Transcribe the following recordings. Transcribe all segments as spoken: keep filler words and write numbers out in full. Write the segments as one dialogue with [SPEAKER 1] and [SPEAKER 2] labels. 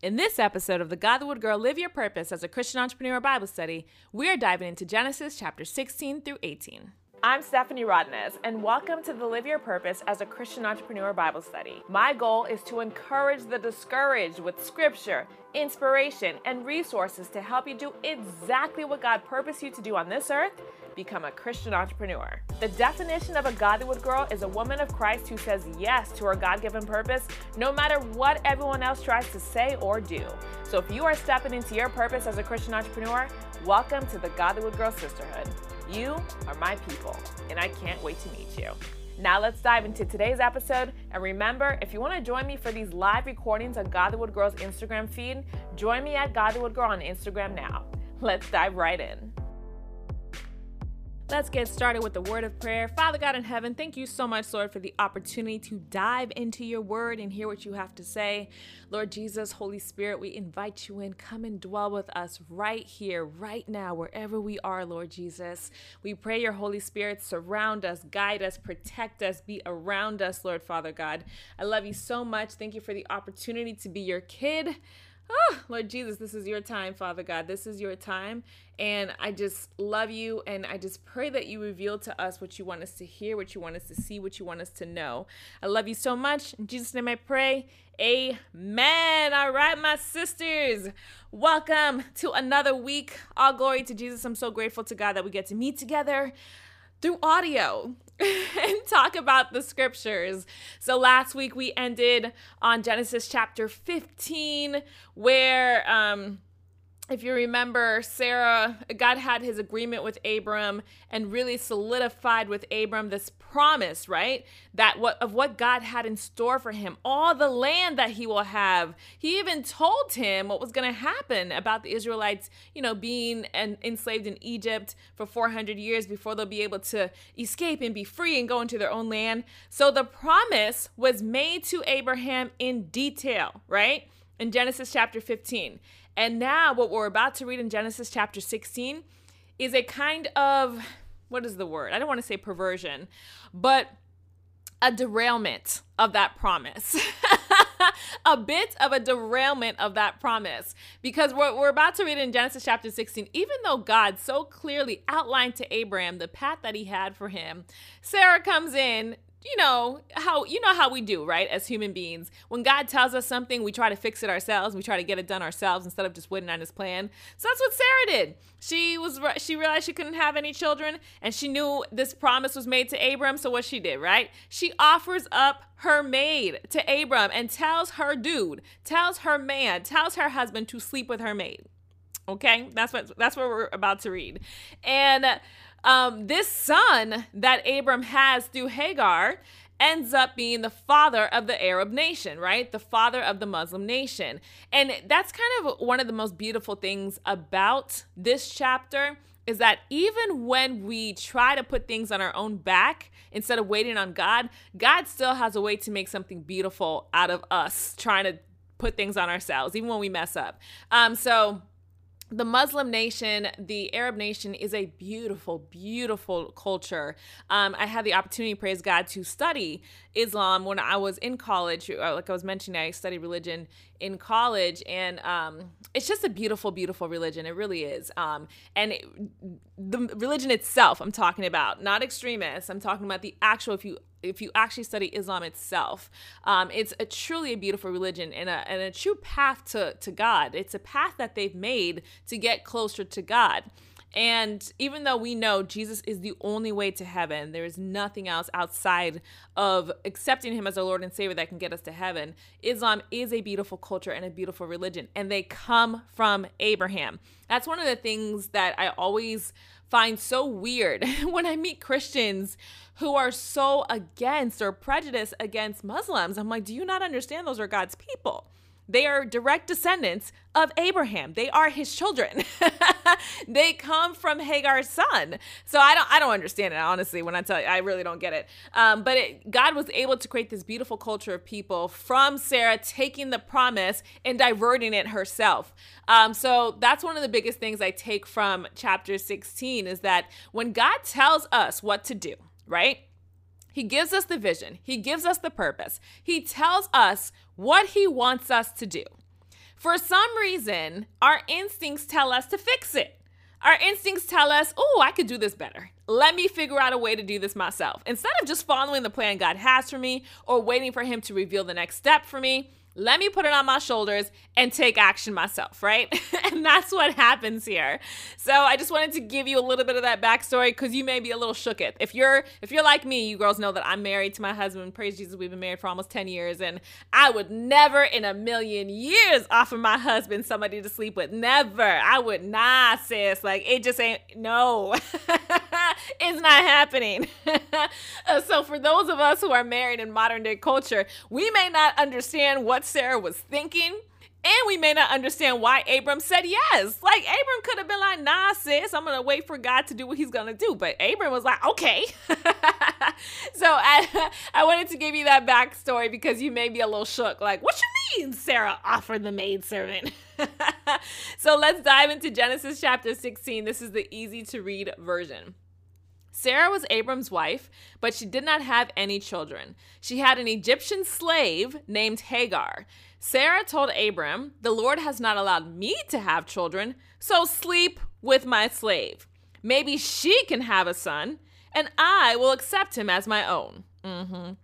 [SPEAKER 1] In this episode of the God the Wood Girl Live Your Purpose as a Christian Entrepreneur Bible Study, we are diving into Genesis chapter sixteen through eighteen. I'm Stephanie Rodnez, and welcome to the Live Your Purpose as a Christian Entrepreneur Bible Study. My goal is to encourage the discouraged with scripture, inspiration, and resources to help you do exactly what God purposed you to do on this earth: become a Christian entrepreneur. The definition of a God the Wood Girl is a woman of Christ who says yes to her God-given purpose, no matter what everyone else tries to say or do. So if you are stepping into your purpose as a Christian entrepreneur, welcome to the God the Wood Girl Sisterhood. You are my people, and I can't wait to meet you. Now let's dive into today's episode. And remember, if you want to join me for these live recordings on God the Wood Girl's Instagram feed, join me at God the Wood Girl on Instagram now. Let's dive right in. Let's get started with the word of prayer. Father God in heaven, thank you so much, Lord, for the opportunity to dive into your word and hear what you have to say. Lord Jesus, Holy Spirit, we invite you in. Come and dwell with us right here, right now, wherever we are, Lord Jesus. We pray your Holy Spirit surround us, guide us, protect us, be around us, Lord Father God. I love you so much. Thank you for the opportunity to be your kid. Oh, Lord Jesus, this is your time, Father God. This is your time. And I just love you. And I just pray that you reveal to us what you want us to hear, what you want us to see, what you want us to know. I love you so much. In Jesus' name I pray. Amen. All right, my sisters. Welcome to another week. All glory to Jesus. I'm so grateful to God that we get to meet together through audio and talk about the scriptures. So last week we ended on Genesis chapter fifteen, where um if you remember, Sarah, God had his agreement with Abram and really solidified with Abram this promise, right? That what of what God had in store for him, all the land that he will have. He even told him what was going to happen about the Israelites, you know, being and enslaved in Egypt for four hundred years before they'll be able to escape and be free and go into their own land. So the promise was made to Abraham in detail, right? In Genesis chapter fifteen. And now what we're about to read in Genesis chapter sixteen is a kind of, what is the word? I don't want to say perversion, but a derailment of that promise. A bit of a derailment of that promise. Because what we're about to read in Genesis chapter sixteen, even though God so clearly outlined to Abraham the path that he had for him, Sarah comes in. You know how you know how we do, right? As human beings, when God tells us something, we try to fix it ourselves. We try to get it done ourselves instead of just waiting on his plan. So that's what Sarah did. She was she realized she couldn't have any children, and she knew this promise was made to Abram. So what she did, right? She offers up her maid to Abram and tells her dude, tells her man, tells her husband to sleep with her maid. Okay, that's what that's what we're about to read, and. Um, this son that Abram has through Hagar ends up being the father of the Arab nation, right? The father of the Muslim nation. And that's kind of one of the most beautiful things about this chapter is that even when we try to put things on our own back instead of waiting on God, God still has a way to make something beautiful out of us trying to put things on ourselves, even when we mess up. Um, so The Muslim nation, the Arab nation, is a beautiful, beautiful culture. Um, I had the opportunity, praise God, to study Islam when I was in college. Like I was mentioning, I studied religion in college, and um, it's just a beautiful, beautiful religion. It really is. Um, and it, the religion itself, I'm talking about, not extremists. I'm talking about the actual, if you if you actually study Islam itself, um, it's a truly a beautiful religion and a, and a true path to, to God. It's a path that they've made to get closer to God. And even though we know Jesus is the only way to heaven, there is nothing else outside of accepting him as our Lord and Savior that can get us to heaven, Islam is a beautiful culture and a beautiful religion, and they come from Abraham. That's one of the things that I always find so weird when I meet Christians who are so against or prejudiced against Muslims. I'm like, do you not understand those are God's people? They are direct descendants of Abraham. They are his children. They come from Hagar's son. So I don't, I don't understand it, honestly, when I tell you, I really don't get it. Um, but it, God was able to create this beautiful culture of people from Sarah taking the promise and diverting it herself. Um, so that's one of the biggest things I take from chapter sixteen is that when God tells us what to do, right? He gives us the vision. He gives us the purpose. He tells us what he wants us to do. For some reason, our instincts tell us to fix it. Our instincts tell us, oh, I could do this better. Let me figure out a way to do this myself. Instead of just following the plan God has for me or waiting for him to reveal the next step for me, let me put it on my shoulders and take action myself, right? And that's what happens here. So I just wanted to give you a little bit of that backstory because you may be a little shook at. If you're if you're like me, you girls know that I'm married to my husband. Praise Jesus, we've been married for almost ten years. And I would never in a million years offer my husband somebody to sleep with. Never. I would not, sis. Like, it just ain't, no. It's not happening. So for those of us who are married in modern day culture, we may not understand what Sarah was thinking, and we may not understand why Abram said yes. Like, Abram could have been like, nah, sis, I'm going to wait for God to do what he's going to do. But Abram was like, okay. So I, I wanted to give you that backstory because you may be a little shook. Like, what you mean Sarah offered the maidservant? So let's dive into Genesis chapter sixteen. This is the easy to read version. Sarah was Abram's wife, but she did not have any children. She had an Egyptian slave named Hagar. Sarah told Abram, the Lord has not allowed me to have children, so sleep with my slave. Maybe she can have a son, and I will accept him as my own. Mm-hmm.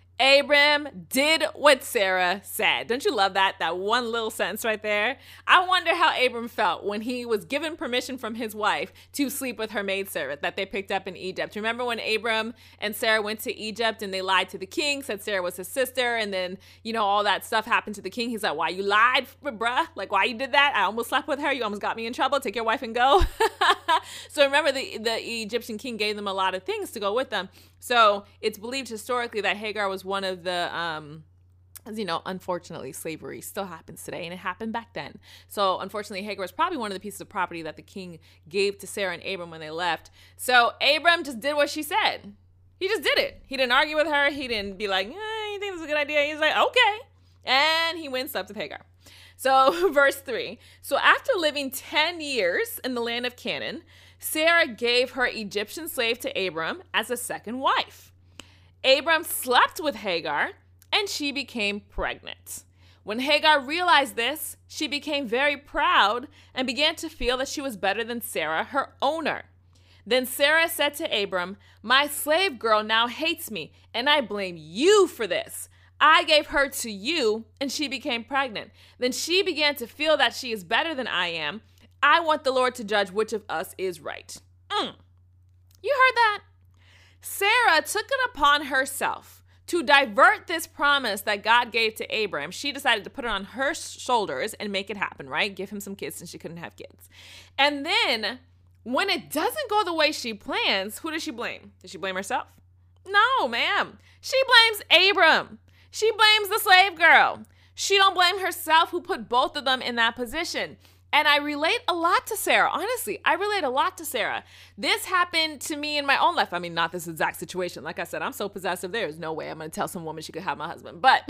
[SPEAKER 1] Abram did what Sarah said. Don't you love that? That one little sentence right there. I wonder how Abram felt when he was given permission from his wife to sleep with her maidservant that they picked up in Egypt. Remember when Abram and Sarah went to Egypt and they lied to the king, said Sarah was his sister, and then, you know, all that stuff happened to the king. He's like, why you lied, bruh? Like, why you did that? I almost slept with her. You almost got me in trouble. Take your wife and go. So remember, the, the Egyptian king gave them a lot of things to go with them. So it's believed historically that Hagar was one of the, um, as you know, unfortunately, slavery still happens today, and it happened back then. So unfortunately, Hagar was probably one of the pieces of property that the king gave to Sarah and Abram when they left. So Abram just did what she said. He just did it. He didn't argue with her. He didn't be like, eh, you think this is a good idea? He's like, okay. And he went and slept with Hagar. So verse three. So after living ten years in the land of Canaan, Sarah gave her Egyptian slave to Abram as a second wife. Abram slept with Hagar, and she became pregnant. When Hagar realized this, she became very proud and began to feel that she was better than Sarah, her owner. Then Sarah said to Abram, my slave girl now hates me, and I blame you for this. I gave her to you, and she became pregnant. Then she began to feel that she is better than I am. I want the Lord to judge which of us is right. Mm. You heard that? Sarah took it upon herself to divert this promise that God gave to Abram. She decided to put it on her shoulders and make it happen, right? Give him some kids since she couldn't have kids. And then when it doesn't go the way she plans, who does she blame? Does she blame herself? No, ma'am. She blames Abram. She blames the slave girl. She don't blame herself, who put both of them in that position. And I relate a lot to Sarah. Honestly, I relate a lot to Sarah. This happened to me in my own life. I mean, not this exact situation. Like I said, I'm so possessive. There is no way I'm going to tell some woman she could have my husband. But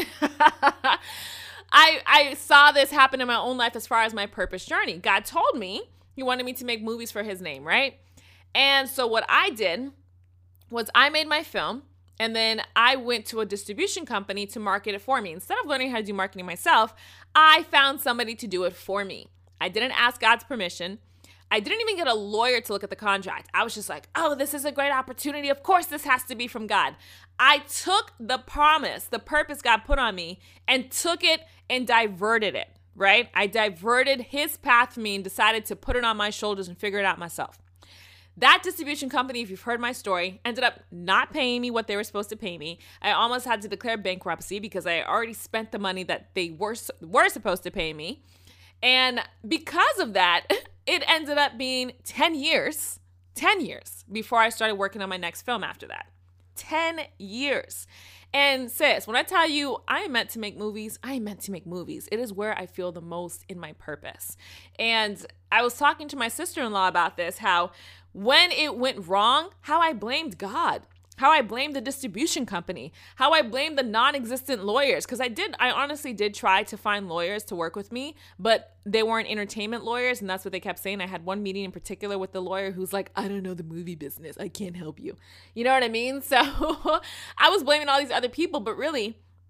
[SPEAKER 1] I, I saw this happen in my own life as far as my purpose journey. God told me he wanted me to make movies for his name, right? And so what I did was I made my film. And then I went to a distribution company to market it for me. Instead of learning how to do marketing myself, I found somebody to do it for me. I didn't ask God's permission. I didn't even get a lawyer to look at the contract. I was just like, oh, this is a great opportunity. Of course, this has to be from God. I took the promise, the purpose God put on me, and took it and diverted it, right? I diverted his path for me and decided to put it on my shoulders and figure it out myself. That distribution company, if you've heard my story, ended up not paying me what they were supposed to pay me. I almost had to declare bankruptcy because I already spent the money that they were, were supposed to pay me. And because of that, it ended up being ten years, ten years before I started working on my next film after that. ten years. And sis, when I tell you I am meant to make movies, I am meant to make movies. It is where I feel the most in my purpose. And I was talking to my sister-in-law about this, how when it went wrong, how I blamed God. How I blamed the distribution company, how I blamed the non-existent lawyers. Because I did, I honestly did try to find lawyers to work with me, but they weren't entertainment lawyers. And that's what they kept saying. I had one meeting in particular with the lawyer who's like, I don't know the movie business. I can't help you. You know what I mean? So I was blaming all these other people, but really,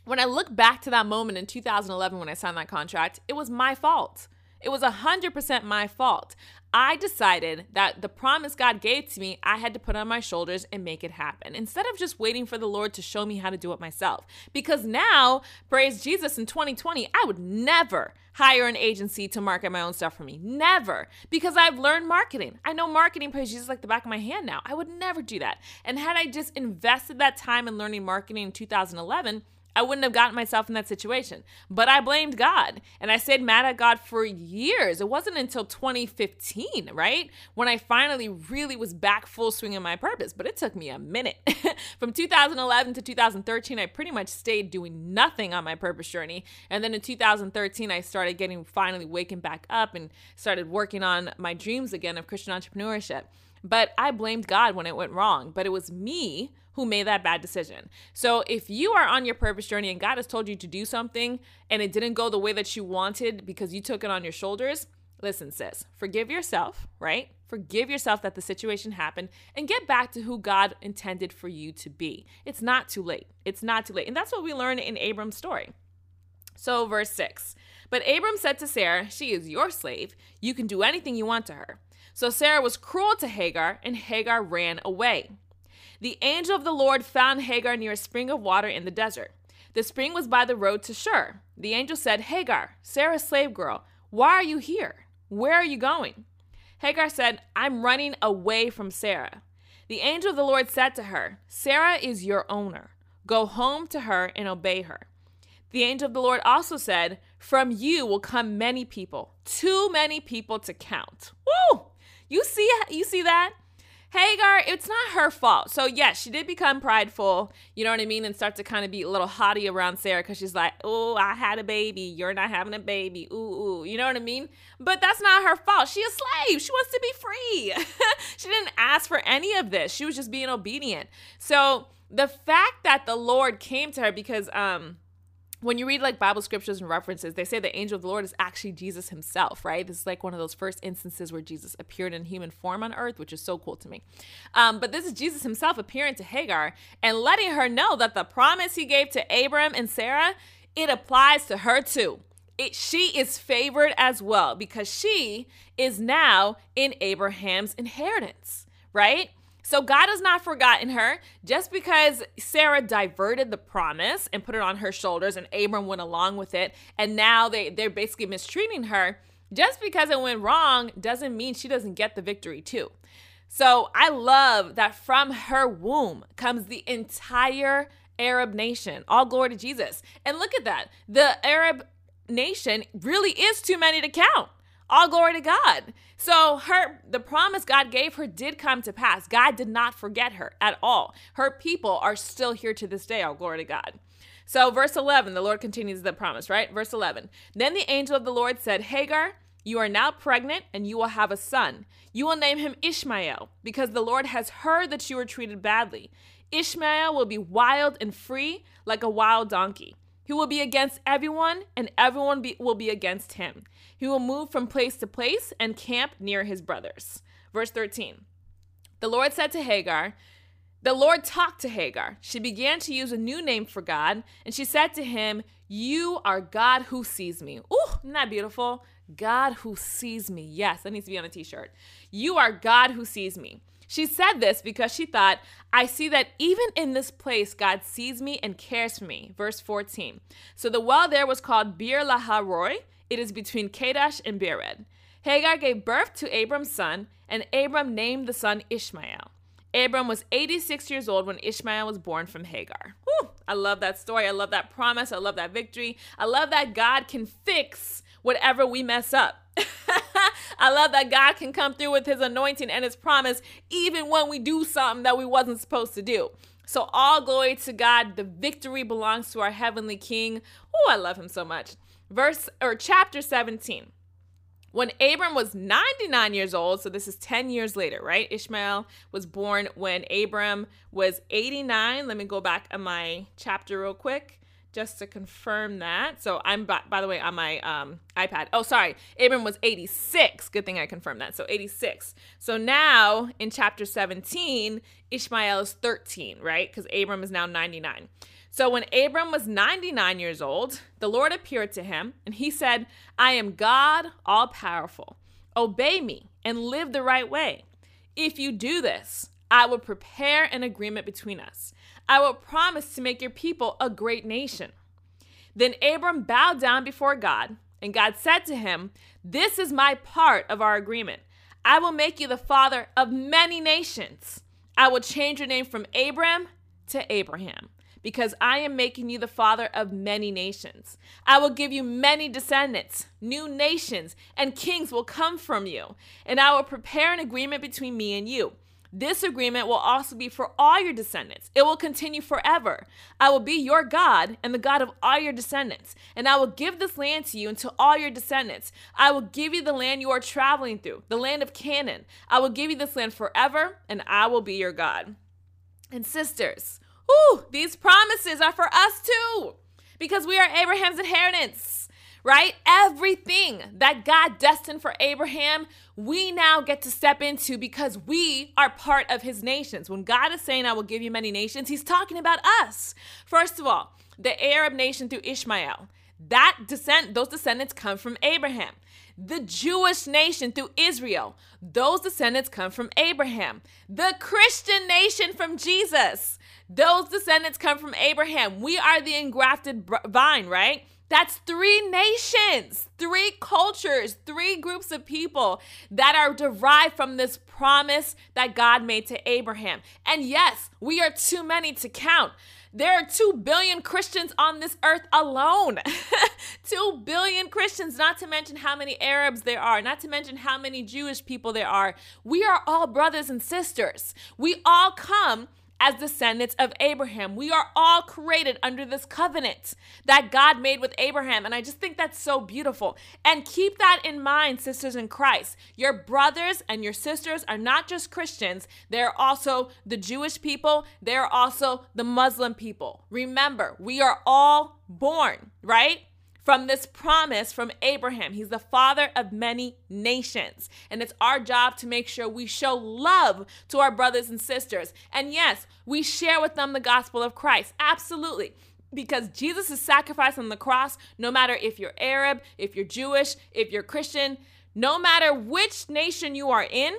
[SPEAKER 1] When I look back to that moment in two thousand eleven when I signed that contract, it was my fault. It was one hundred percent my fault. I decided that the promise God gave to me, I had to put on my shoulders and make it happen instead of just waiting for the Lord to show me how to do it myself. Because now, praise Jesus, in twenty twenty, I would never hire an agency to market my own stuff for me. Never. Because I've learned marketing. I know marketing, praise Jesus, like the back of my hand now. I would never do that. And had I just invested that time in learning marketing in two thousand eleven, I wouldn't have gotten myself in that situation. But I blamed God, and I stayed mad at God for years. It wasn't until twenty fifteen, right, when I finally really was back full swing in my purpose. But it took me a minute. From two thousand eleven to two thousand thirteen, I pretty much stayed doing nothing on my purpose journey. And then in two thousand thirteen, I started getting finally waking back up and started working on my dreams again of Christian entrepreneurship. But I blamed God when it went wrong. But it was me who made that bad decision. So if you are on your purpose journey and God has told you to do something and it didn't go the way that you wanted because you took it on your shoulders, listen, sis, forgive yourself, right? Forgive yourself that the situation happened and get back to who God intended for you to be. It's not too late. It's not too late. And that's what we learn in Abram's story. So verse six, but Abram said to Sarah, she is your slave. You can do anything you want to her. So Sarah was cruel to Hagar, and Hagar ran away. The angel of the Lord found Hagar near a spring of water in the desert. The spring was by the road to Shur. The angel said, Hagar, Sarah's slave girl, why are you here? Where are you going? Hagar said, I'm running away from Sarah. The angel of the Lord said to her, Sarah is your owner. Go home to her and obey her. The angel of the Lord also said, from you will come many people, too many people to count. Woo! You see, you see that? Hagar, it's not her fault. So yes, she did become prideful, you know what I mean, and start to kind of be a little haughty around Sarah because she's like, oh, I had a baby. You're not having a baby. Ooh, ooh, you know what I mean? But that's not her fault. She's a slave. She wants to be free. She didn't ask for any of this. She was just being obedient. So the fact that the Lord came to her because, um, when you read like Bible scriptures and references, they say the angel of the Lord is actually Jesus himself, right? This is like one of those first instances where Jesus appeared in human form on earth, which is so cool to me. Um, but this is Jesus himself appearing to Hagar and letting her know that the promise he gave to Abram and Sarah, it applies to her too. It, she is favored as well because she is now in Abraham's inheritance, right? So God has not forgotten her. Just because Sarah diverted the promise and put it on her shoulders and Abram went along with it, and now they, they're basically mistreating her, just because it went wrong doesn't mean she doesn't get the victory too. So I love that from her womb comes the entire Arab nation. All glory to Jesus. And look at that. The Arab nation really is too many to count. All glory to God. So her, the promise God gave her did come to pass. God did not forget her at all. Her people are still here to this day. All glory to God. So verse eleven, the Lord continues the promise, right? Verse eleven. Then the angel of the Lord said, Hagar, you are now pregnant and you will have a son. You will name him Ishmael because the Lord has heard that you were treated badly. Ishmael will be wild and free like a wild donkey. He will be against everyone, and everyone be, will be against him. He will move from place to place and camp near his brothers. Verse thirteen. The Lord said to Hagar, the Lord talked to Hagar. She began to use a new name for God, and she said to him, you are God who sees me. Ooh, isn't that beautiful? God who sees me. Yes, that needs to be on a t-shirt. You are God who sees me. She said this because she thought, I see that even in this place, God sees me and cares for me. Verse fourteen. So the well there was called Beer Lahai Roi. It is between Kadesh and Bered. Hagar gave birth to Abram's son, and Abram named the son Ishmael. Abram was eighty-six years old when Ishmael was born from Hagar. Whew, I love that story. I love that promise. I love that victory. I love that God can fix whatever we mess up. I love that God can come through with his anointing and his promise even when we do something that we wasn't supposed to do. So all glory to God. The victory belongs to our heavenly King. Oh, I love him so much. Verse or chapter seventeen. When Abram was ninety-nine years old, so this is ten years later, right? Ishmael was born when Abram was eighty-nine. Let me go back on my chapter real quick just to confirm that. So I'm, by, by the way, on my um, iPad. Oh, sorry. Abram was eighty-six. Good thing I confirmed that. So eighty-six. So now in chapter seventeen, Ishmael is thirteen, right? Because Abram is now ninety-nine. So when Abram was ninety-nine years old, the Lord appeared to him and he said, I am God, all powerful. Obey me and live the right way. If you do this, I will prepare an agreement between us. I will promise to make your people a great nation. Then Abram bowed down before God, and God said to him, this is my part of our agreement. I will make you the father of many nations. I will change your name from Abram to Abraham, because I am making you the father of many nations. I will give you many descendants, new nations, and kings will come from you, and I will prepare an agreement between me and you. This agreement will also be for all your descendants. It will continue forever. I will be your God and the God of all your descendants, and I will give this land to you and to all your descendants. I will give you the land you are traveling through, the land of Canaan. I will give you this land forever, and I will be your God. And sisters, whew, these promises are for us too, because we are Abraham's inheritance, right? Everything that God destined for Abraham, we now get to step into because we are part of his nations. When God is saying, I will give you many nations, he's talking about us. First of all, the Arab nation through Ishmael, that descent, those descendants come from Abraham. The Jewish nation through Israel, those descendants come from Abraham. The Christian nation from Jesus, those descendants come from Abraham. We are the engrafted vine, right? That's three nations, three cultures, three groups of people that are derived from this promise that God made to Abraham. And yes, we are too many to count. There are two billion Christians on this earth alone. two billion Christians, not to mention how many Arabs there are, not to mention how many Jewish people there are. We are all brothers and sisters. We all come as descendants of Abraham. We are all created under this covenant that God made with Abraham. And I just think that's so beautiful. And keep that in mind, sisters in Christ. Your brothers and your sisters are not just Christians. They're also the Jewish people. They're also the Muslim people. Remember, we are all born, right? From this promise from Abraham. He's the father of many nations. And it's our job to make sure we show love to our brothers and sisters. And yes, we share with them the gospel of Christ. Absolutely. Because Jesus' sacrifice on the cross, no matter if you're Arab, if you're Jewish, if you're Christian, no matter which nation you are in,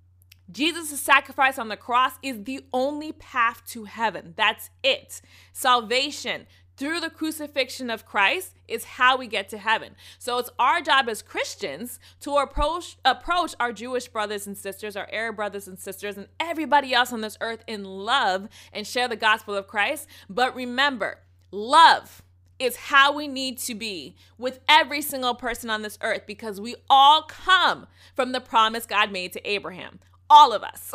[SPEAKER 1] Jesus' sacrifice on the cross is the only path to heaven. That's it. Salvation through the crucifixion of Christ is how we get to heaven. So it's our job as Christians to approach approach our Jewish brothers and sisters, our Arab brothers and sisters, and everybody else on this earth in love and share the gospel of Christ. But remember, love is how we need to be with every single person on this earth, because we all come from the promise God made to Abraham. All of us.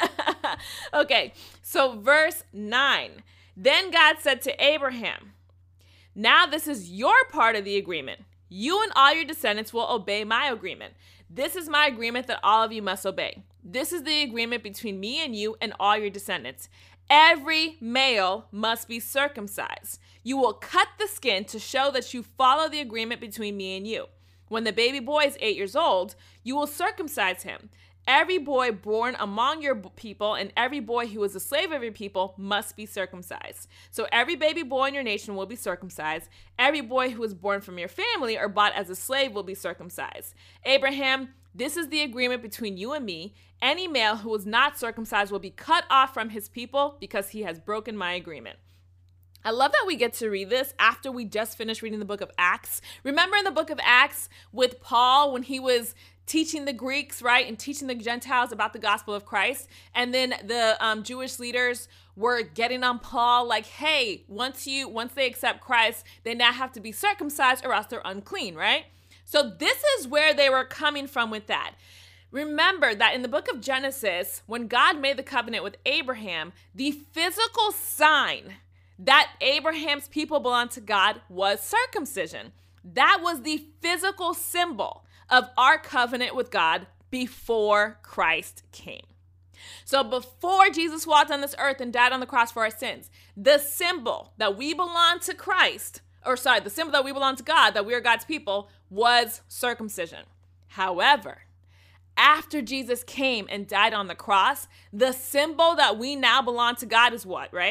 [SPEAKER 1] Okay, so verse nine. Then God said to Abraham, now this is your part of the agreement. You and all your descendants will obey my agreement. This is my agreement that all of you must obey. This is the agreement between me and you and all your descendants. Every male must be circumcised. You will cut the skin to show that you follow the agreement between me and you. When the baby boy is eight years old, you will circumcise him. Every boy born among your people and every boy who is a slave of your people must be circumcised. So every baby boy in your nation will be circumcised. Every boy who is born from your family or bought as a slave will be circumcised. Abraham, this is the agreement between you and me. Any male who is not circumcised will be cut off from his people because he has broken my agreement. I love that we get to read this after we just finished reading the book of Acts. Remember in the book of Acts with Paul when he was teaching the Greeks, right, and teaching the Gentiles about the gospel of Christ. And then the um, Jewish leaders were getting on Paul like, hey, once you, once they accept Christ, they now have to be circumcised or else they're unclean, right? So this is where they were coming from with that. Remember that in the book of Genesis, when God made the covenant with Abraham, the physical sign that Abraham's people belonged to God was circumcision. That was the physical symbol of our covenant with God before Christ came. So before Jesus walked on this earth and died on the cross for our sins, the symbol that we belong to Christ, or sorry, the symbol that we belong to God, that we are God's people, was circumcision. However, after Jesus came and died on the cross, the symbol that we now belong to God is what, right?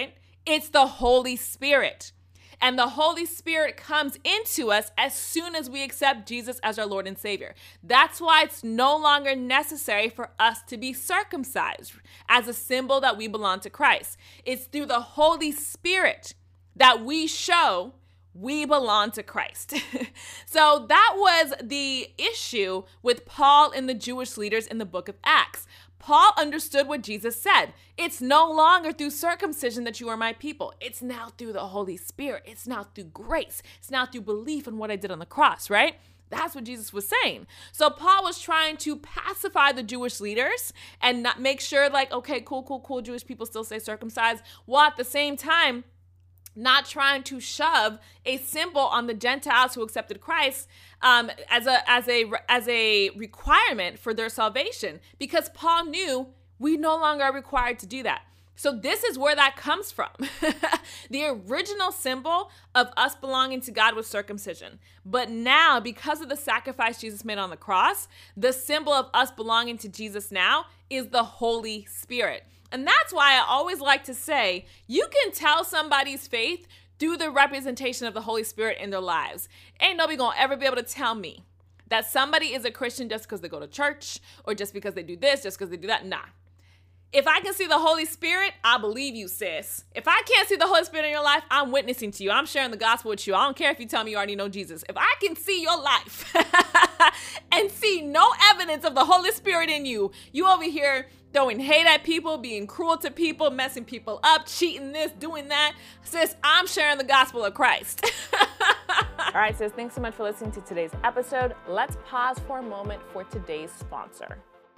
[SPEAKER 1] It's the Holy Spirit. And the Holy Spirit comes into us as soon as we accept Jesus as our Lord and Savior. That's why it's no longer necessary for us to be circumcised as a symbol that we belong to Christ. It's through the Holy Spirit that we show we belong to Christ. So that was the issue with Paul and the Jewish leaders in the book of Acts. Paul understood what Jesus said. It's no longer through circumcision that you are my people. It's now through the Holy Spirit. It's now through grace. It's now through belief in what I did on the cross, right? That's what Jesus was saying. So Paul was trying to pacify the Jewish leaders and not make sure like, okay, cool, cool, cool, Jewish people still say circumcised, while at the same time, not trying to shove a symbol on the Gentiles who accepted Christ um, as a as a as a requirement for their salvation, because Paul knew we no longer are required to do that. So this is where that comes from. The original symbol of us belonging to God was circumcision. But now, because of the sacrifice Jesus made on the cross, the symbol of us belonging to Jesus now is the Holy Spirit. And that's why I always like to say, you can tell somebody's faith through the representation of the Holy Spirit in their lives. Ain't nobody gonna ever be able to tell me that somebody is a Christian just because they go to church or just because they do this, just because they do that. Nah. If I can see the Holy Spirit, I believe you, sis. If I can't see the Holy Spirit in your life, I'm witnessing to you. I'm sharing the gospel with you. I don't care if you tell me you already know Jesus. If I can see your life and see no evidence of the Holy Spirit in you, you over here throwing hate at people, being cruel to people, messing people up, cheating this, doing that, sis, I'm sharing the gospel of Christ. All right, sis, thanks so much for listening to today's episode. Let's pause for a moment for today's sponsor.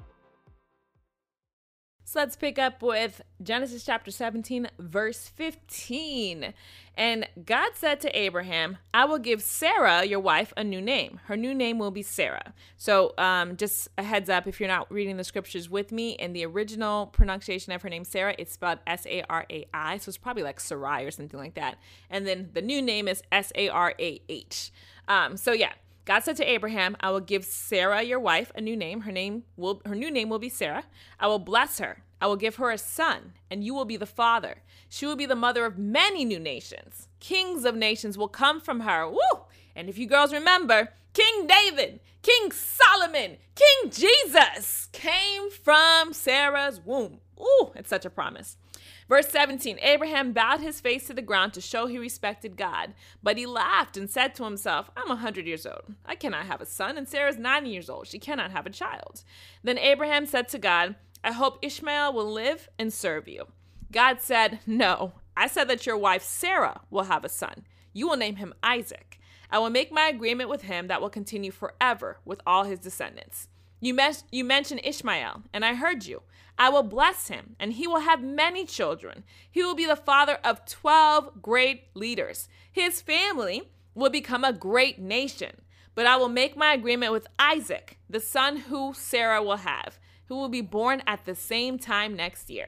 [SPEAKER 1] So let's pick up with Genesis chapter seventeen, verse fifteen. And God said to Abraham, I will give Sarah, your wife, a new name. Her new name will be Sarah. So um, just a heads up, if you're not reading the scriptures with me, in the original pronunciation of her name, Sarah, it's spelled S A R A I. So it's probably like Sarai or something like that. And then the new name is S A R A H. Um, so yeah. God said to Abraham, I will give Sarah, your wife, a new name. Her name will, her new name will be Sarah. I will bless her. I will give her a son, and you will be the father. She will be the mother of many new nations. Kings of nations will come from her. Woo! And if you girls remember, King David, King Solomon, King Jesus came from Sarah's womb. Ooh, it's such a promise. Verse seventeen, Abraham bowed his face to the ground to show he respected God. But he laughed and said to himself, I'm a hundred years old. I cannot have a son, and Sarah is ninety years old. She cannot have a child. Then Abraham said to God, I hope Ishmael will live and serve you. God said, no, I said that your wife Sarah will have a son. You will name him Isaac. I will make my agreement with him that will continue forever with all his descendants. You, mes- you mentioned Ishmael, and I heard you. I will bless him, and he will have many children. He will be the father of twelve great leaders. His family will become a great nation. But I will make my agreement with Isaac, the son who Sarah will have, who will be born at the same time next year.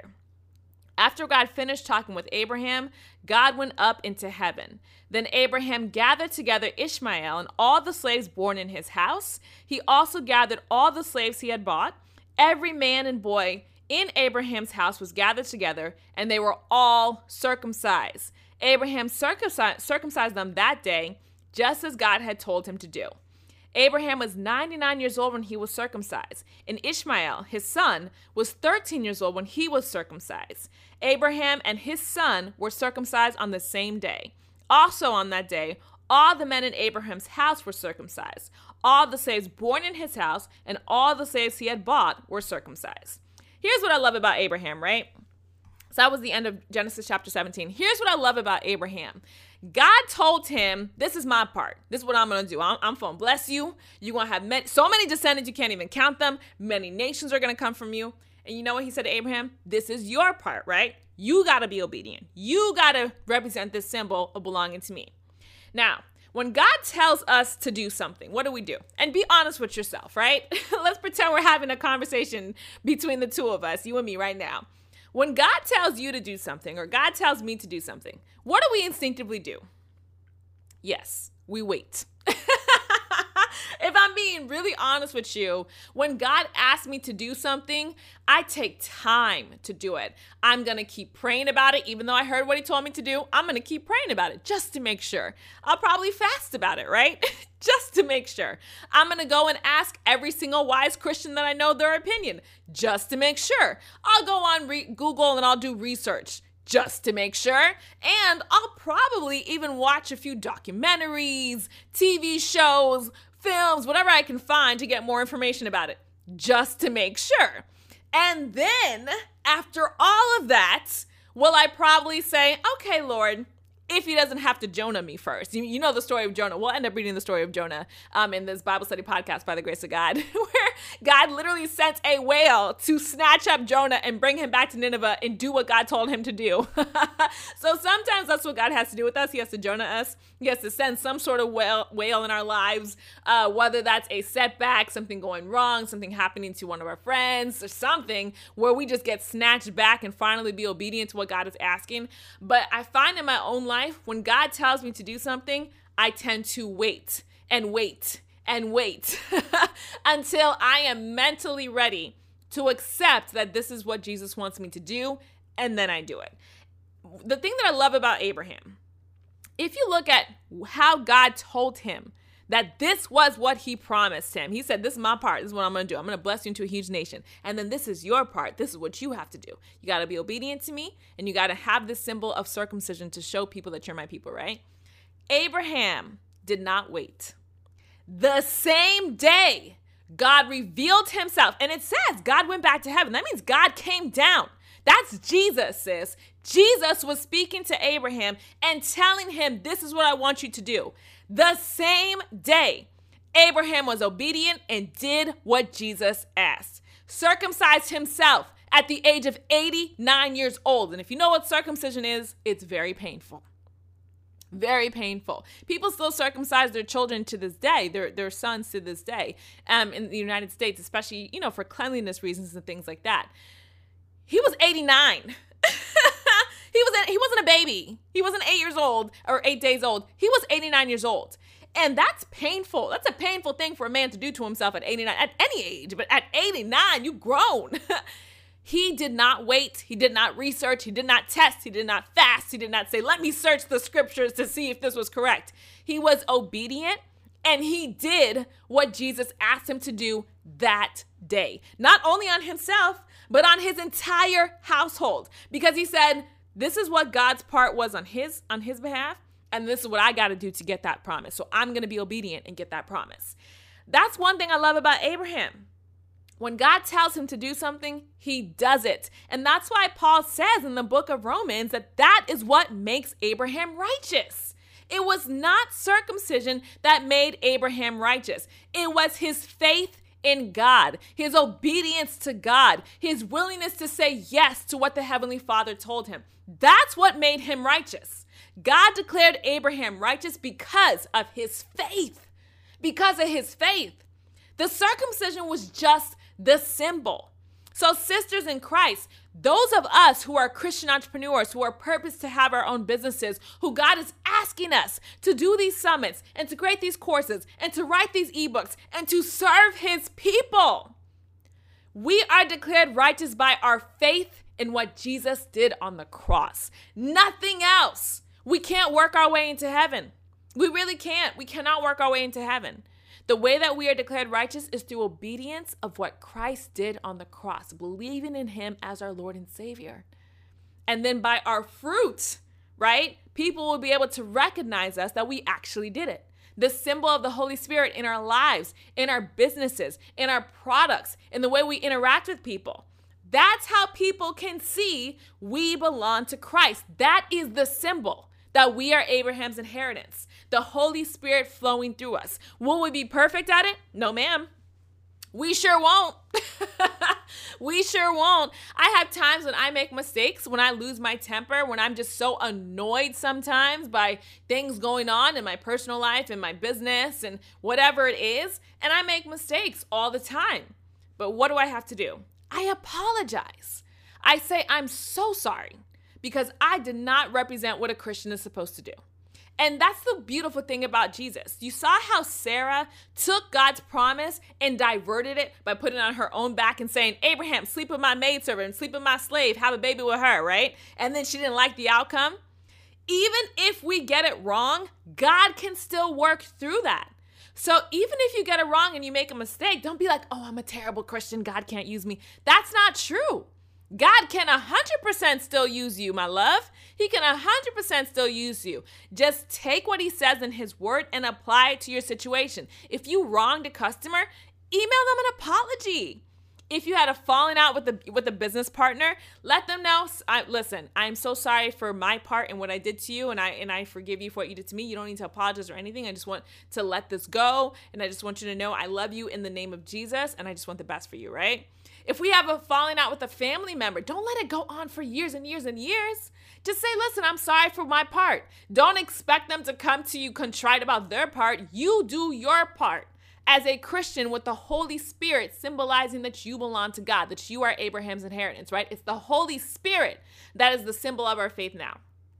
[SPEAKER 1] After God finished talking with Abraham, God went up into heaven. Then Abraham gathered together Ishmael and all the slaves born in his house. He also gathered all the slaves he had bought. Every man and boy in Abraham's house was gathered together, and they were all circumcised. Abraham circumcised, circumcised them that day, just as God had told him to do. Abraham was ninety-nine years old when he was circumcised, and Ishmael, his son, was thirteen years old when he was circumcised. Abraham and his son were circumcised on the same day. Also on that day, all the men in Abraham's house were circumcised. All the slaves born in his house and all the slaves he had bought were circumcised. Here's what I love about Abraham, right? So that was the end of Genesis chapter seventeen. Here's what I love about Abraham. God told him, this is my part. This is what I'm going to do. I'm, I'm going to bless you. You're going to have many, so many descendants, you can't even count them. Many nations are going to come from you. And you know what he said to Abraham? This is your part, right? You got to be obedient. You got to represent this symbol of belonging to me. Now, when God tells us to do something, what do we do? And be honest with yourself, right? Let's pretend we're having a conversation between the two of us, you and me right now. When God tells you to do something, or God tells me to do something, what do we instinctively do? Yes, we wait. If I'm being really honest with you, when God asks me to do something, I take time to do it. I'm going to keep praying about it. Even though I heard what he told me to do, I'm going to keep praying about it just to make sure. I'll probably fast about it, right? Just to make sure. I'm going to go and ask every single wise Christian that I know their opinion just to make sure. I'll go on re- Google and I'll do research just to make sure. And I'll probably even watch a few documentaries, T V shows, films, whatever I can find to get more information about it, just to make sure. And then after all of that, will I probably say, okay, Lord, if he doesn't have to Jonah me first. You, you know the story of Jonah. We'll end up reading the story of Jonah um, in this Bible study podcast by the grace of God, where God literally sent a whale to snatch up Jonah and bring him back to Nineveh and do what God told him to do. So sometimes that's what God has to do with us. He has to Jonah us. He has to send some sort of whale, whale in our lives, uh, whether that's a setback, something going wrong, something happening to one of our friends, or something where we just get snatched back and finally be obedient to what God is asking. But I find in my own life, Life, when God tells me to do something, I tend to wait and wait and wait until I am mentally ready to accept that this is what Jesus wants me to do, and then I do it. The thing that I love about Abraham, if you look at how God told him that this was what he promised him. He said, this is my part. This is what I'm going to do. I'm going to bless you into a huge nation. And then this is your part. This is what you have to do. You got to be obedient to me. And you got to have this symbol of circumcision to show people that you're my people, right? Abraham did not wait. The same day, God revealed himself. And it says God went back to heaven. That means God came down. That's Jesus, sis. Jesus was speaking to Abraham and telling him, this is what I want you to do. The same day, Abraham was obedient and did what Jesus asked. Circumcised himself at the age of eighty-nine years old. And if you know what circumcision is, it's very painful. Very painful. People still circumcise their children to this day, their their sons to this day, um, in the United States, especially, you know, for cleanliness reasons and things like that. He was eighty-nine. He was he wasn't a baby. He wasn't eight years old or eight days old. He was eighty-nine years old. And that's painful. That's a painful thing for a man to do to himself at eighty-nine, at any age, but at eighty-nine, you've grown. He did not wait. He did not research. He did not test. He did not fast. He did not say, let me search the scriptures to see if this was correct. He was obedient and he did what Jesus asked him to do that day. Not only on himself, but on his entire household. Because he said, this is what God's part was on his on his behalf, and this is what I got to do to get that promise. So I'm going to be obedient and get that promise. That's one thing I love about Abraham. When God tells him to do something, he does it. And that's why Paul says in the book of Romans that that is what makes Abraham righteous. It was not circumcision that made Abraham righteous. It was his faith in God, his obedience to God, his willingness to say yes to what the Heavenly Father told him. That's what made him righteous. God declared Abraham righteous because of his faith. Because of his faith. The circumcision was just the symbol. So sisters in Christ, those of us who are Christian entrepreneurs, who are purposed to have our own businesses, who God is asking us to do these summits and to create these courses and to write these ebooks and to serve his people, we are declared righteous by our faith in what Jesus did on the cross. Nothing else. We can't work our way into heaven. We really can't. We cannot work our way into heaven. The way that we are declared righteous is through obedience of what Christ did on the cross, believing in him as our Lord and Savior. And then by our fruit, right, people will be able to recognize us that we actually did it. The symbol of the Holy Spirit in our lives, in our businesses, in our products, in the way we interact with people. That's how people can see we belong to Christ. That is the symbol that we are Abraham's inheritance. The Holy Spirit flowing through us. Will we be perfect at it? No, ma'am. We sure won't. We sure won't. I have times when I make mistakes, when I lose my temper, when I'm just so annoyed sometimes by things going on in my personal life, in my business, and whatever it is. And I make mistakes all the time. But what do I have to do? I apologize. I say, I'm so sorry, because I did not represent what a Christian is supposed to do. And that's the beautiful thing about Jesus. You saw how Sarah took God's promise and diverted it by putting it on her own back and saying, Abraham, sleep with my maidservant, sleep with my slave, have a baby with her, right? And then she didn't like the outcome. Even if we get it wrong, God can still work through that. So even if you get it wrong and you make a mistake, don't be like, oh, I'm a terrible Christian, God can't use me. That's not true. God can one hundred percent still use you, my love. He can one hundred percent still use you. Just take what he says in his word and apply it to your situation. If you wronged a customer, email them an apology. If you had a falling out with a, with a business partner, let them know, I, listen, I'm so sorry for my part in what I did to you, and I and I forgive you for what you did to me. You don't need to apologize or anything. I just want to let this go, and I just want you to know I love you in the name of Jesus, and I just want the best for you, right? If we have a falling out with a family member, don't let it go on for years and years and years. Just say, listen, I'm sorry for my part. Don't expect them to come to you contrite about their part. You do your part as a Christian with the Holy Spirit symbolizing that you belong to God, that you are Abraham's inheritance, right? It's the Holy Spirit that is the symbol of our faith now.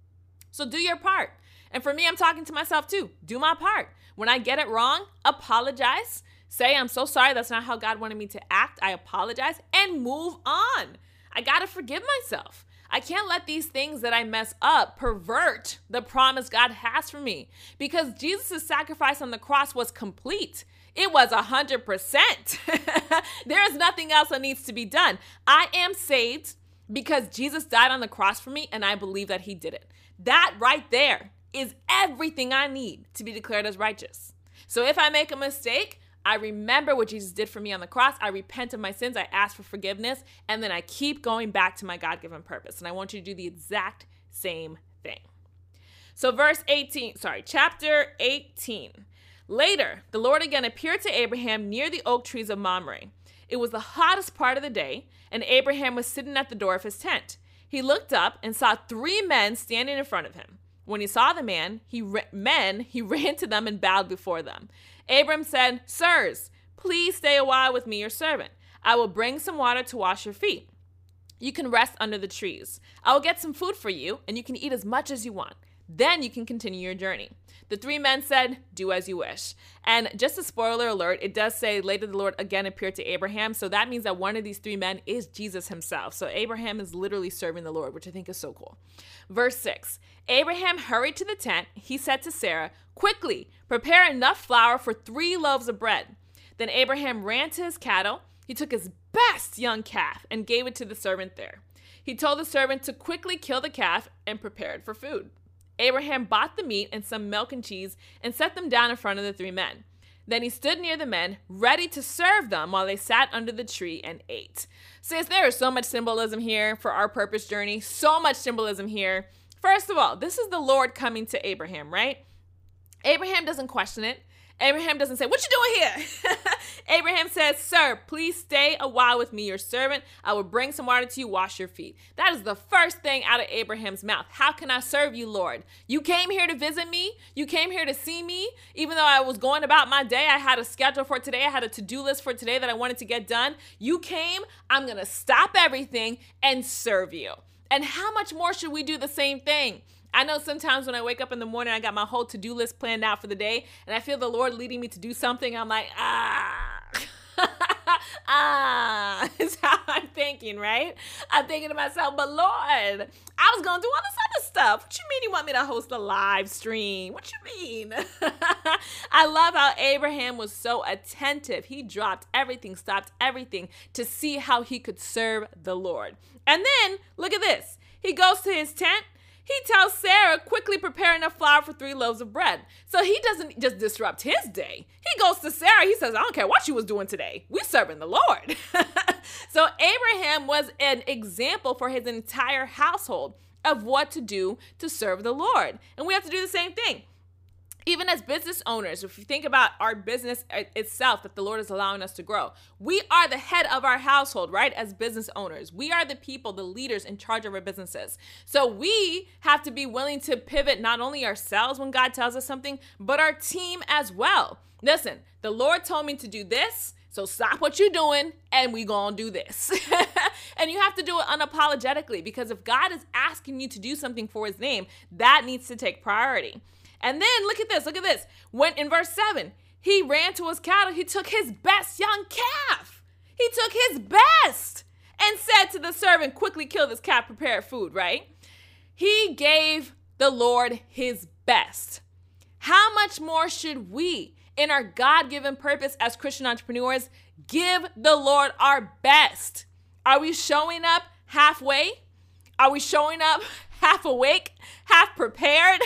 [SPEAKER 1] So do your part. And for me, I'm talking to myself too. Do my part. When I get it wrong, apologize. Say, I'm so sorry. That's not how God wanted me to act. I apologize and move on. I got to forgive myself. I can't let these things that I mess up pervert the promise God has for me, because Jesus' sacrifice on the cross was complete. It was one hundred percent. There is nothing else that needs to be done. I am saved because Jesus died on the cross for me, and I believe that he did it. That right there is everything I need to be declared as righteous. So if I make a mistake, I remember what Jesus did for me on the cross. I repent of my sins. I ask for forgiveness. And then I keep going back to my God-given purpose. And I want you to do the exact same thing. So verse eighteen, sorry, chapter eighteen. Later, the Lord again appeared to Abraham near the oak trees of Mamre. It was the hottest part of the day, and Abraham was sitting at the door of his tent. He looked up and saw three men standing in front of him. When he saw the man, he ra- men, he ran to them and bowed before them. Abram said, Sirs, please stay a while with me, your servant. I will bring some water to wash your feet. You can rest under the trees. I will get some food for you, and you can eat as much as you want. Then you can continue your journey. The three men said, do as you wish. And just a spoiler alert, it does say later the Lord again appeared to Abraham. So that means that one of these three men is Jesus himself. So Abraham is literally serving the Lord, which I think is so cool. Verse six, Abraham hurried to the tent. He said to Sarah, quickly, prepare enough flour for three loaves of bread. Then Abraham ran to his cattle. He took his best young calf and gave it to the servant there. He told the servant to quickly kill the calf and prepare it for food. Abraham bought the meat and some milk and cheese and set them down in front of the three men. Then he stood near the men, ready to serve them while they sat under the tree and ate. Sis, there is so much symbolism here for our purpose journey. So much symbolism here. First of all, this is the Lord coming to Abraham, right? Abraham doesn't question it. Abraham doesn't say, what you doing here? Abraham says, sir, please stay a while with me, your servant. I will bring some water to you, wash your feet. That is the first thing out of Abraham's mouth. How can I serve you, Lord? You came here to visit me. You came here to see me. Even though I was going about my day, I had a schedule for today. I had a to-do list for today that I wanted to get done. You came, I'm going to stop everything and serve you. And how much more should we do the same thing? I know sometimes when I wake up in the morning, I got my whole to-do list planned out for the day, and I feel the Lord leading me to do something. I'm like, ah, ah, is how I'm thinking, right? I'm thinking to myself, but Lord, I was going to do all this other stuff. What you mean you want me to host a live stream? What you mean? I love how Abraham was so attentive. He dropped everything, stopped everything to see how he could serve the Lord. And then, look at this. He goes to his tent. He tells Sarah, quickly prepare enough flour for three loaves of bread. So he doesn't just disrupt his day. He goes to Sarah. He says, I don't care what you was doing today. We're serving the Lord. So Abraham was an example for his entire household of what to do to serve the Lord. And we have to do the same thing. Even as business owners, if you think about our business itself that the Lord is allowing us to grow, we are the head of our household, right? As business owners, we are the people, the leaders in charge of our businesses. So we have to be willing to pivot not only ourselves when God tells us something, but our team as well. Listen, the Lord told me to do this, so stop what you're doing and we gonna do this. And you have to do it unapologetically, because if God is asking you to do something for his name, that needs to take priority. And then look at this, look at this. When in verse seven, he ran to his cattle. He took his best young calf. He took his best and said to the servant, quickly kill this calf, prepare food, right? He gave the Lord his best. How much more should we, in our God-given purpose as Christian entrepreneurs, give the Lord our best? Are we showing up halfway? Are we showing up half awake, half prepared?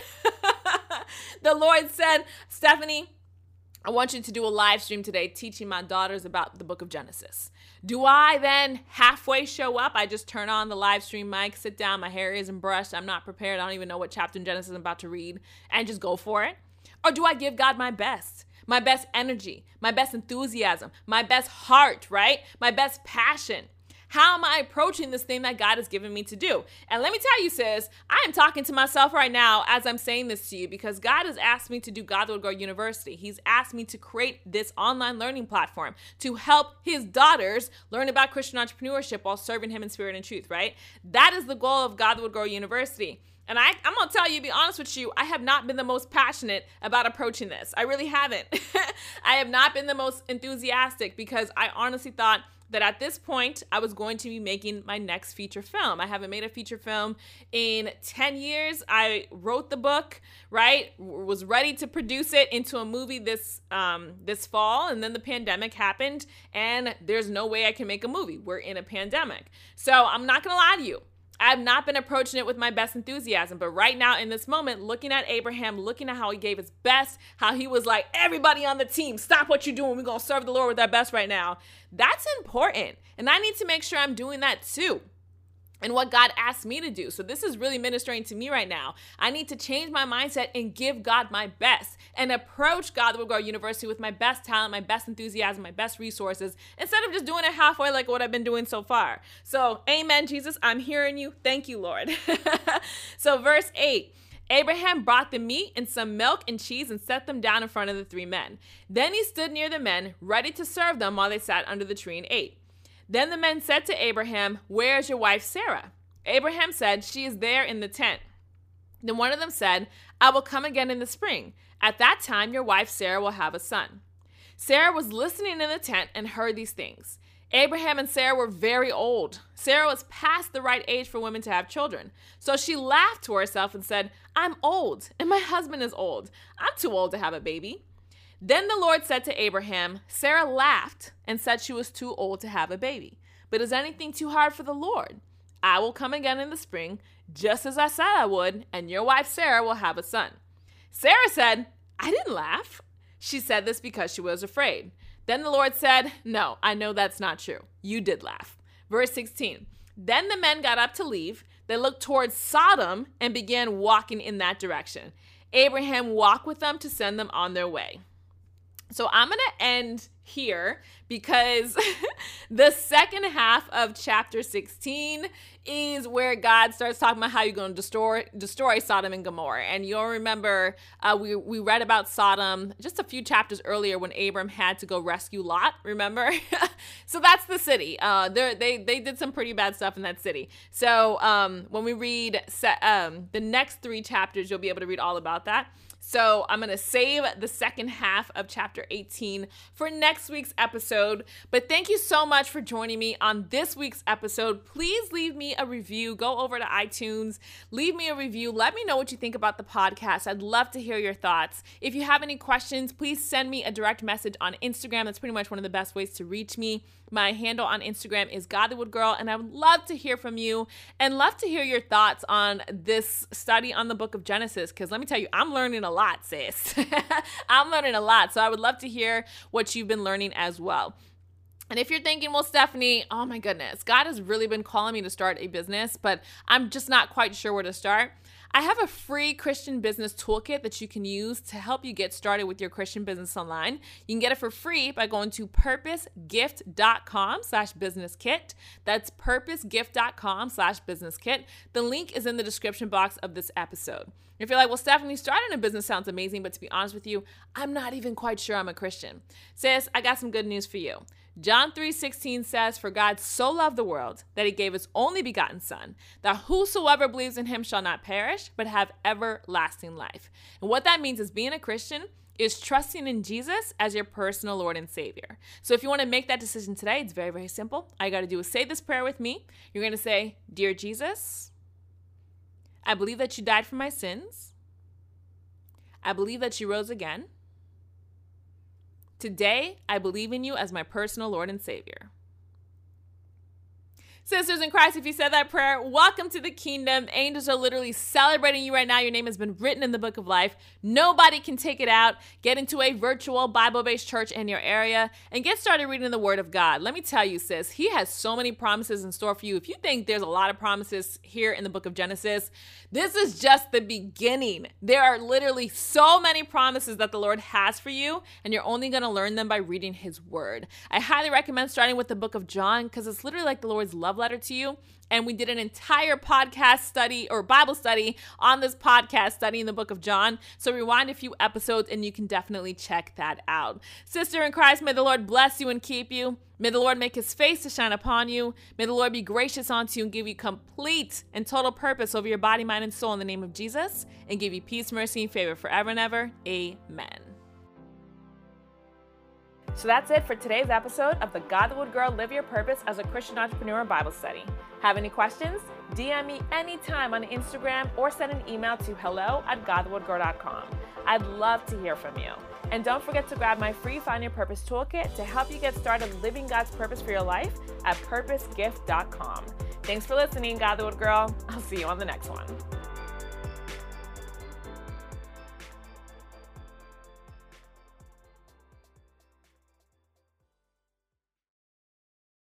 [SPEAKER 1] The Lord said, Stephanie, I want you to do a live stream today teaching my daughters about the book of Genesis. Do I then halfway show up? I just turn on the live stream mic, sit down, my hair isn't brushed, I'm not prepared, I don't even know what chapter in Genesis I'm about to read, and just go for it? Or do I give God my best? My best energy, my best enthusiasm, my best heart, right? My best passion. How am I approaching this thing that God has given me to do? And let me tell you, sis, I am talking to myself right now as I'm saying this to you because God has asked me to do God Would Grow University. He's asked me to create this online learning platform to help his daughters learn about Christian entrepreneurship while serving him in spirit and truth, right? That is the goal of God Would Grow University. And I, I'm going to tell you, be honest with you, I have not been the most passionate about approaching this. I really haven't. I have not been the most enthusiastic because I honestly thought that at this point, I was going to be making my next feature film. I haven't made a feature film in ten years. I wrote the book, right? Was ready to produce it into a movie this um, this fall, and then the pandemic happened, and there's no way I can make a movie. We're in a pandemic. So I'm not gonna lie to you. I have not been approaching it with my best enthusiasm, but right now in this moment, looking at Abraham, looking at how he gave his best, how he was like, everybody on the team, stop what you're doing. We're going to serve the Lord with our best right now. That's important. And I need to make sure I'm doing that too. And what God asked me to do. So this is really ministering to me right now. I need to change my mindset and give God my best and approach God Would Grow University with my best talent, my best enthusiasm, my best resources, instead of just doing it halfway like what I've been doing so far. So amen, Jesus, I'm hearing you. Thank you, Lord. So verse eight. Abraham brought the meat and some milk and cheese and set them down in front of the three men. Then he stood near the men, ready to serve them while they sat under the tree and ate. Then the men said to Abraham, "Where is your wife Sarah?" Abraham said, "She is there in the tent." Then one of them said, "I will come again in the spring. At that time, your wife Sarah will have a son." Sarah was listening in the tent and heard these things. Abraham and Sarah were very old. Sarah was past the right age for women to have children. So she laughed to herself and said, "I'm old, and my husband is old. I'm too old to have a baby." Then the Lord said to Abraham, "Sarah laughed and said she was too old to have a baby. But is anything too hard for the Lord? I will come again in the spring, just as I said I would, and your wife Sarah will have a son." Sarah said, "I didn't laugh." She said this because she was afraid. Then the Lord said, "No, I know that's not true. You did laugh." Verse sixteen. Then the men got up to leave. They looked towards Sodom and began walking in that direction. Abraham walked with them to send them on their way. So I'm going to end here because the second half of chapter sixteen is where God starts talking about how you're going to destroy destroy Sodom and Gomorrah. And you'll remember uh, we, we read about Sodom just a few chapters earlier when Abram had to go rescue Lot, remember? So that's the city. Uh, they they did some pretty bad stuff in that city. So um, when we read se- um, the next three chapters, you'll be able to read all about that. So I'm going to save the second half of chapter eighteen for next week's episode. But thank you so much for joining me on this week's episode. Please leave me a review. Go over to iTunes, leave me a review. Let me know what you think about the podcast. I'd love to hear your thoughts. If you have any questions, please send me a direct message on Instagram. That's pretty much one of the best ways to reach me. My handle on Instagram is Godlywood Girl, and I would love to hear from you and love to hear your thoughts on this study on the book of Genesis, because let me tell you, I'm learning a lot, sis. I'm learning a lot, so I would love to hear what you've been learning as well. And if you're thinking, well, Stephanie, oh my goodness, God has really been calling me to start a business, but I'm just not quite sure where to start. I have a free Christian business toolkit that you can use to help you get started with your Christian business online. You can get it for free by going to purposegift.com slash business kit. That's purposegift.com slash business kit. The link is in the description box of this episode. If you're like, well, Stephanie, starting a business sounds amazing, but to be honest with you, I'm not even quite sure I'm a Christian. Sis, I got some good news for you. John three sixteen says, "For God so loved the world that he gave his only begotten son, that whosoever believes in him shall not perish, perish, but have everlasting life. And what that means is being a Christian is trusting in Jesus as your personal Lord and Savior. So if you want to make that decision today, it's very, very simple. All you got to do is say this prayer with me. You're going to say, Dear Jesus, I believe that you died for my sins. I believe that you rose again. Today, I believe in you as my personal Lord and Savior. Sisters in Christ, if you said that prayer, welcome to the kingdom. Angels are literally celebrating you right now. Your name has been written in the book of life. Nobody can take it out. Get into a virtual Bible-based church in your area and get started reading the word of God. Let me tell you, sis, he has so many promises in store for you. If you think there's a lot of promises here in the book of Genesis, this is just the beginning. There are literally so many promises that the Lord has for you, and you're only going to learn them by reading his word. I highly recommend starting with the book of John because it's literally like the Lord's love letter to you. And we did an entire podcast study or Bible study on this podcast studying the book of John. So rewind a few episodes and you can definitely check that out. Sister in Christ, may the Lord bless you and keep you. May the Lord make his face to shine upon you. May the Lord be gracious unto you and give you complete and total purpose over your body, mind, and soul in the name of Jesus, and give you peace, mercy, and favor forever and ever. Amen. So that's it for today's episode of the God the Wood Girl Live Your Purpose as a Christian Entrepreneur Bible Study. Have any questions? D M me anytime on Instagram or send an email to hello at god the wood girl dot com. I'd love to hear from you. And don't forget to grab my free Find Your Purpose toolkit to help you get started living God's purpose for your life at purpose gift dot com. Thanks for listening, God the Wood Girl. I'll see you on the next one.